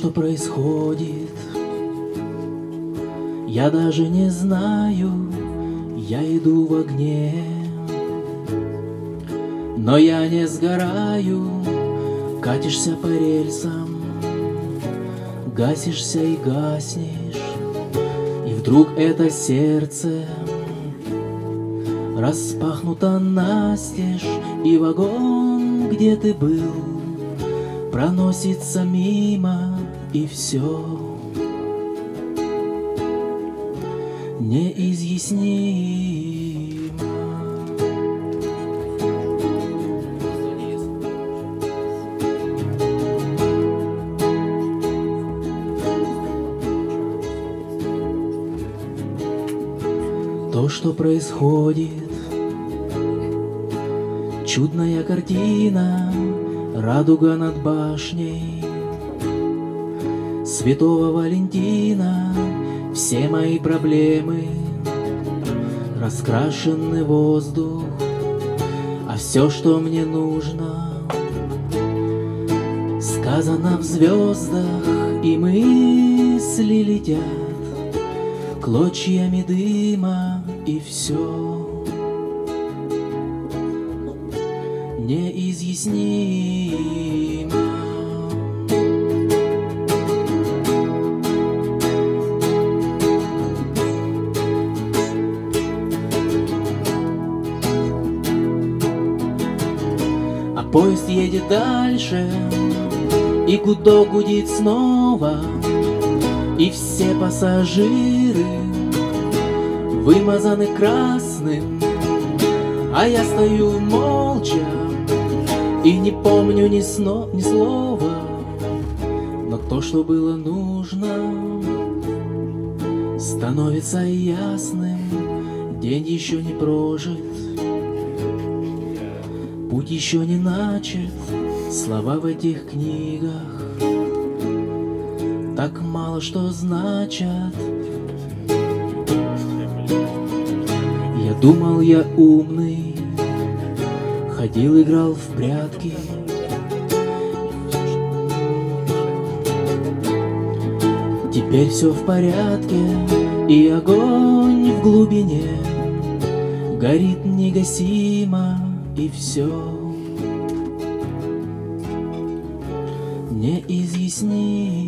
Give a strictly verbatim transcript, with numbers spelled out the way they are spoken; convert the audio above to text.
что происходит, я даже не знаю, я иду в огне, но я не сгораю, катишься по рельсам, гасишься и гаснешь, и вдруг это сердце распахнуто настежь, и вагон, где ты был, проносится мимо, и все неизъяснимо. То, что происходит, чудная картина, радуга над башней Святого Валентина. Все мои проблемы, раскрашенный воздух, а все, что мне нужно, сказано в звездах, и мысли летят клочьями дыма, и все неизъяснимо. А поезд едет дальше, и гудок гудит снова, и все пассажиры вымазаны красным, а я стою молча и не помню ни, сно, ни слова. Но то, что было нужно, становится ясным. День еще не прожит, путь еще не начат. Слова в этих книгах так мало что значат. Я думал, я умный, ходил, играл в прятки. Теперь все в порядке, и огонь в глубине горит негасимо, и все неизъяснимо.